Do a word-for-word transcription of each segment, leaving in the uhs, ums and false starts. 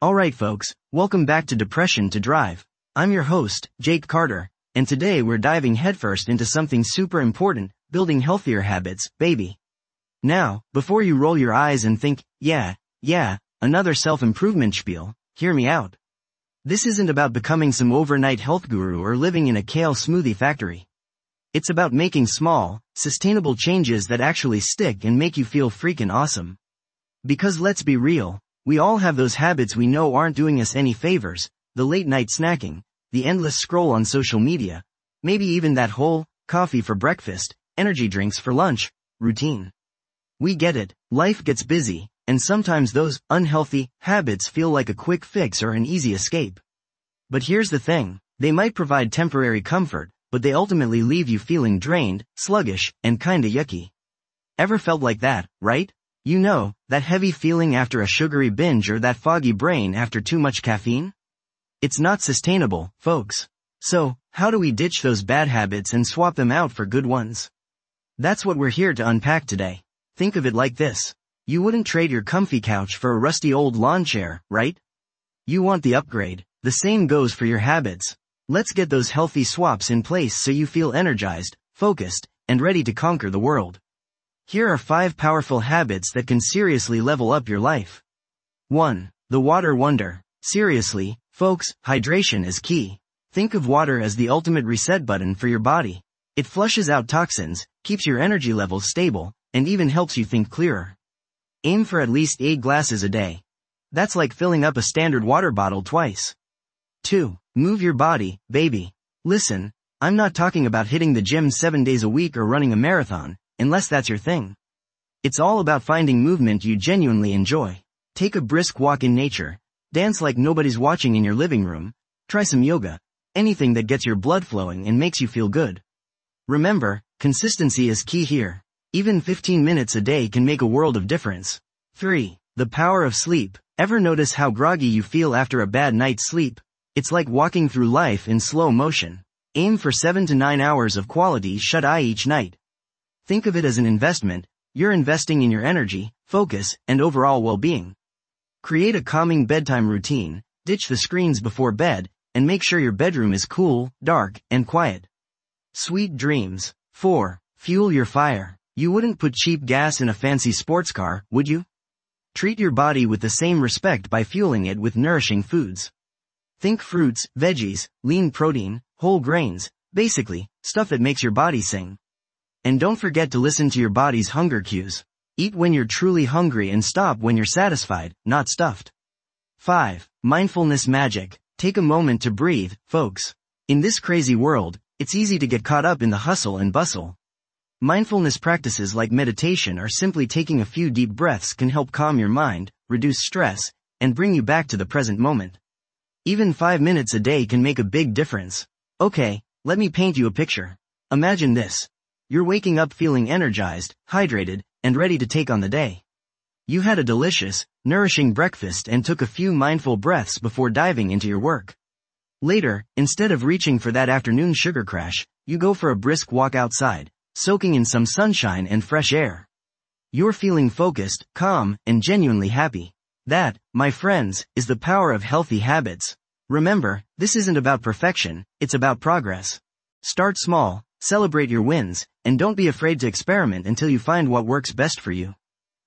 Alright folks, welcome back to Depression to Drive. I'm your host, Jake Carter, and today we're diving headfirst into something super important, building healthier habits, baby. Now, before you roll your eyes and think, yeah, yeah, another self-improvement spiel, hear me out. This isn't about becoming some overnight health guru or living in a kale smoothie factory. It's about making small, sustainable changes that actually stick and make you feel freaking awesome. Because let's be real, we all have those habits we know aren't doing us any favors, the late night snacking, the endless scroll on social media, maybe even that whole, coffee for breakfast, energy drinks for lunch, routine. We get it, life gets busy, and sometimes those unhealthy habits feel like a quick fix or an easy escape. But here's the thing, they might provide temporary comfort, but they ultimately leave you feeling drained, sluggish, and kinda yucky. Ever felt like that, right? You know, that heavy feeling after a sugary binge or that foggy brain after too much caffeine? It's not sustainable, folks. So, how do we ditch those bad habits and swap them out for good ones? That's what we're here to unpack today. Think of it like this. You wouldn't trade your comfy couch for a rusty old lawn chair, right? You want the upgrade. The same goes for your habits. Let's get those healthy swaps in place so you feel energized, focused, and ready to conquer the world. Here are five powerful habits that can seriously level up your life. one. The water wonder. Seriously, folks, hydration is key. Think of water as the ultimate reset button for your body. It flushes out toxins, keeps your energy levels stable, and even helps you think clearer. Aim for at least eight glasses a day. That's like filling up a standard water bottle twice. two. Move your body, baby. Listen, I'm not talking about hitting the gym seven days a week or running a marathon, unless that's your thing. It's all about finding movement you genuinely enjoy. Take a brisk walk in nature, dance like nobody's watching in your living room, try some yoga, anything that gets your blood flowing and makes you feel good. Remember, consistency is key here. Even fifteen minutes a day can make a world of difference. three. The power of sleep. Ever notice how groggy you feel after a bad night's sleep? It's like walking through life in slow motion. Aim for seven to nine hours of quality shut-eye each night. Think of it as an investment. You're investing in your energy, focus, and overall well-being. Create a calming bedtime routine, ditch the screens before bed, and make sure your bedroom is cool, dark, and quiet. Sweet dreams. four. Fuel your fire. You wouldn't put cheap gas in a fancy sports car, would you? Treat your body with the same respect by fueling it with nourishing foods. Think fruits, veggies, lean protein, whole grains, basically, stuff that makes your body sing. And don't forget to listen to your body's hunger cues. Eat when you're truly hungry and stop when you're satisfied, not stuffed. five. Mindfulness magic. Take a moment to breathe, folks. In this crazy world, it's easy to get caught up in the hustle and bustle. Mindfulness practices like meditation or simply taking a few deep breaths can help calm your mind, reduce stress, and bring you back to the present moment. Even five minutes a day can make a big difference. Okay, let me paint you a picture. Imagine this. You're waking up feeling energized, hydrated, and ready to take on the day. You had a delicious, nourishing breakfast and took a few mindful breaths before diving into your work. Later, instead of reaching for that afternoon sugar crash, you go for a brisk walk outside, soaking in some sunshine and fresh air. You're feeling focused, calm, and genuinely happy. That, my friends, is the power of healthy habits. Remember, this isn't about perfection, it's about progress. Start small, celebrate your wins, and don't be afraid to experiment until you find what works best for you.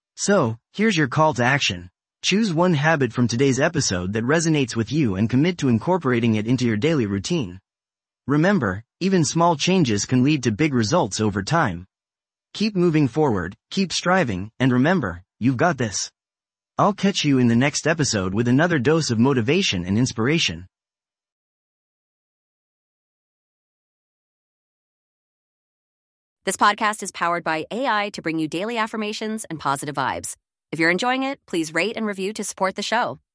So, here's your call to action. Choose one habit from today's episode that resonates with you and commit to incorporating it into your daily routine. Remember, even small changes can lead to big results over time. Keep moving forward, keep striving, and remember, you've got this. I'll catch you in the next episode with another dose of motivation and inspiration. This podcast is powered by A I to bring you daily affirmations and positive vibes. If you're enjoying it, please rate and review to support the show.